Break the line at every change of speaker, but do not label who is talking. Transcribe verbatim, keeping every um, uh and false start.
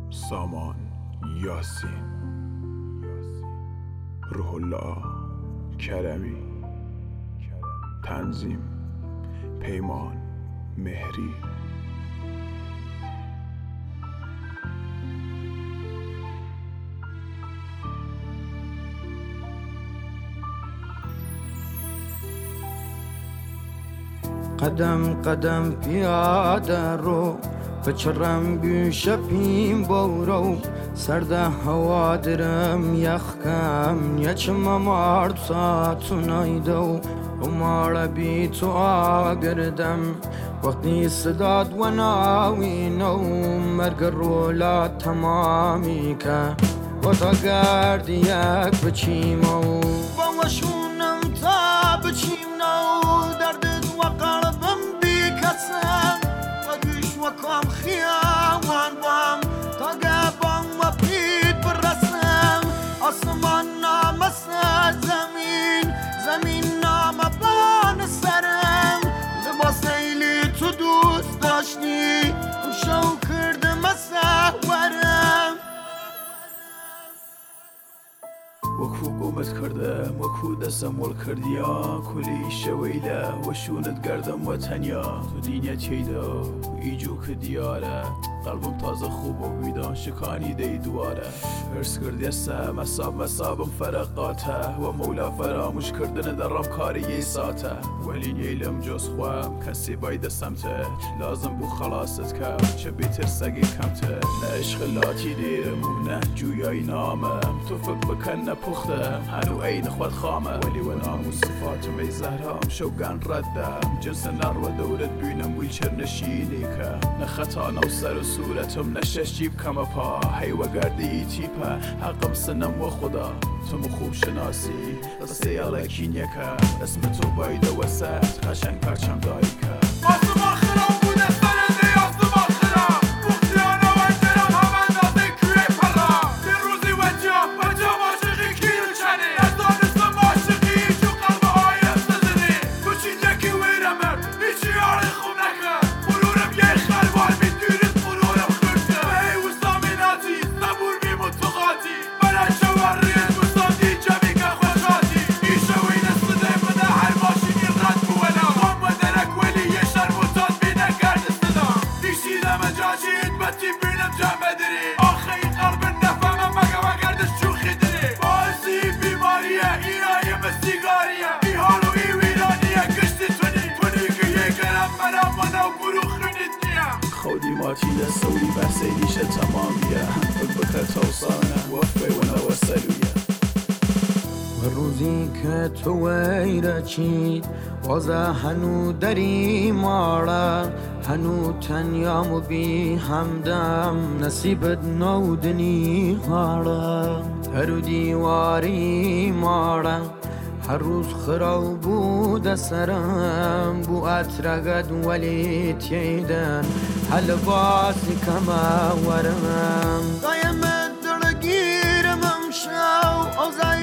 سامان یاسین، روح الله کرمی، تنظیم پیمان مهری.
قدم قدم پیاده رو بچرم گوشه پیم بورو سرده هوا درم یخکم یچم مرد ساتونای دو ومارا بی تو آگردم وقتی صداد و ناوینو مرگ رولا تمامی که و تا گرد یک بچیمو با وشونم تا بچیم نو دردت و قلبم بی کسم و گوش و کام خیاوان بام تا گبام و پید برسم آسمان نامسه زمین زمین نام بان سرم لباس ایلی تو دوست داشتی شو کردم سهورم
وەکو گۆمت کردم وەکو دەستم وەڵ کردیا کولی شەوەیلە وەشونت گەردم وە تەنیا تو دینە تێیدا ئیجو کە دیارە قەڵبم تازە خوب و ویدان شکانی دەی دوارە هرس کردی ئێستا مەساب مەسابم فەرەقاتە وە مەولا فەراموش کردنە دەڕەم کاری یەی ساتە وەلینیەی لەم جۆز خوام کەسی بای دەسەمتر لازم بوو خەڵاست کەم چە بێتر سەگی کەمتر نە عشقلاتی دێرم و نە جویای نامم تۆ فک بکەن نەپوختم هەنوو ئەین خوات خامە وەلی وە نام و سفاتم ئەی زەهرام شەوگان ڕەتدەم جنسە نەڕوە دەورت بووینم بووی چرنەشینێکە نەخەتانە و سەر و سوورەتم نەشەشی بکەمە پا هەیوەگەردی تیپە حەقم سنم وە خوددا تم خوب شناسی قسەی ئەڵەکینیەکە ئەسم تۆ بایدەوە سەر قەشەنگ پەرچەم دایکە خودی ماتی لسوری بحثی دیشه تمامیه فکر بکر توصانه وفه و نوسلویه
و روزی که تو ویره چید وازه هنو دری ماره هنو تنیام و بی همدم نصیبت نودنی هاره هر دیواری ماره هر روز خراب بود سرم بو اترقد ولی تیدن هل باسی کما ورم دایم درگیرم امشو اوزای